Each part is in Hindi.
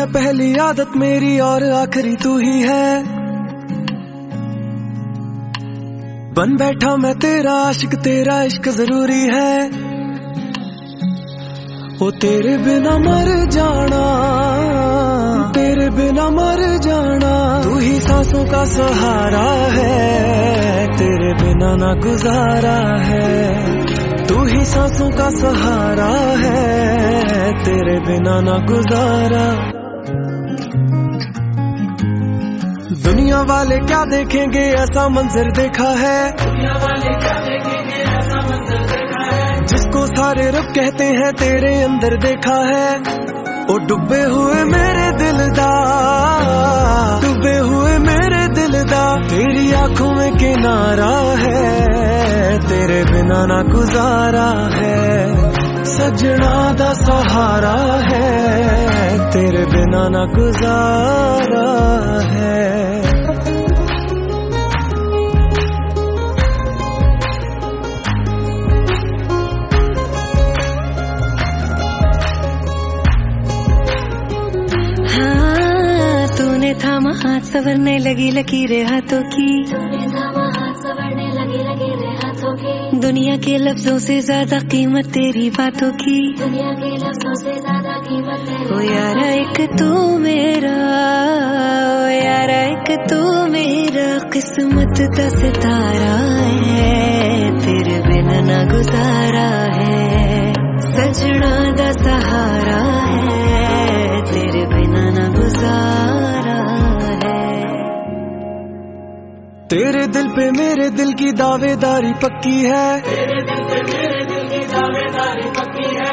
पहली आदत मेरी और आखिरी तू ही है। बन बैठा मैं तेरा आशिक, तेरा इश्क जरूरी है। ओ तेरे बिना मर जाना, तेरे बिना मर जाना। तू ही सांसों का सहारा है, तेरे बिना ना गुजारा है। तू ही सांसों का सहारा है, तेरे बिना ना गुजारा। दुनिया वाले क्या देखेंगे ऐसा मंजर देखा है, दुनिया वाले क्या देखेंगे ऐसा मंजर देखा है। जिसको सारे रब कहते हैं तेरे अंदर देखा है। ओ डूबे हुए मेरे दिल दा, डूबे हुए मेरे दिल दा। तेरी आंखों में किनारा है, तेरे बिना ना गुजारा है। सजना दा सहारा है, तेरे बिना ना गुजारा है। तूने थामा हाथ, संवरने लगी लकीरें हाथों की। तूने थामा हाथ, संवरने लगी लकीरें हाथों की। दुनिया के लफ्जों से ज्यादा कीमत तेरी बातों की। दुनिया के लफ्जों से ज्यादा कीमत तेरी। ओ यारा एक तू मेरा, ओ यारा एक तू मेरा। किस्मत का सितारा है, तेरे बिना ना गुजारा है। सजना दा सहारा है, तेरे बिना ना गुजारा है। तेरे दिल पे मेरे दिल की दावेदारी पक्की है, तेरे दिल पे मेरे दिल की दावेदारी पक्की है।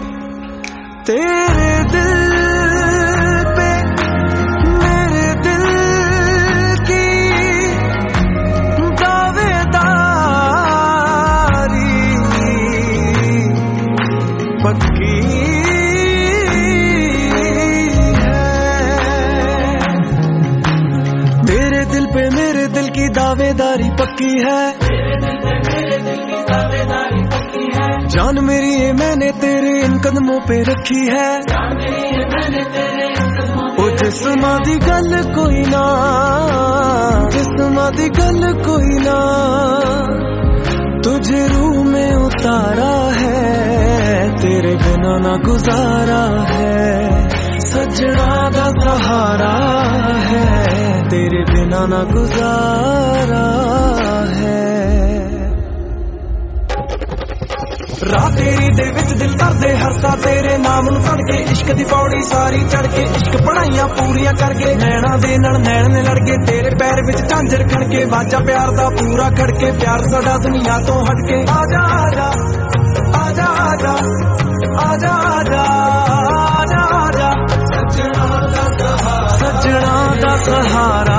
तेरे दिल पे मेरे दिल की दावेदारी पक्की है। तेरे दिल पे मेरे दिल की दावेदारी पक्की है, तेरे दिल पे मेरे दिल की दावेदारी पक्की है। जान मेरी ये मैंने तेरे इन कदमों पे रखी है। जान मेरी ये मैंने तेरे इन कदमों पे ओ जिस्मां दी गल कोई ना, जिस्मां दी गल कोई ना। तुझे रूह में उतारा है, तेरे बिना ना गुजारा है। सजना दा सहारा है, तेरे बिना ना गुजारा है। राह तेरी दे विच दिल करदे हरसा तेरे नाम नूं पढ़ के। इश्क दी पौड़ी सारी चढ़ के, इश्क पढ़ाइयां पूरियां करके। नैना दे नाल नैन ने लड़ के, तेरे पैर विच झांझर खड़के। वाजा प्यार दा पूरा खड़के, प्यार साडा दुनिया तो हट के। आजा आजा आजा आजा आजा आजा आजा आजा। सजना दा सहारा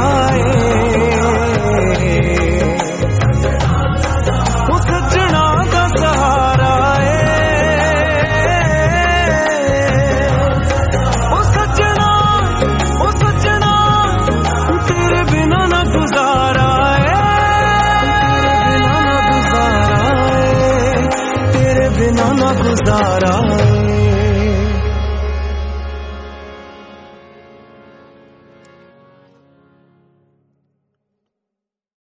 गुजारा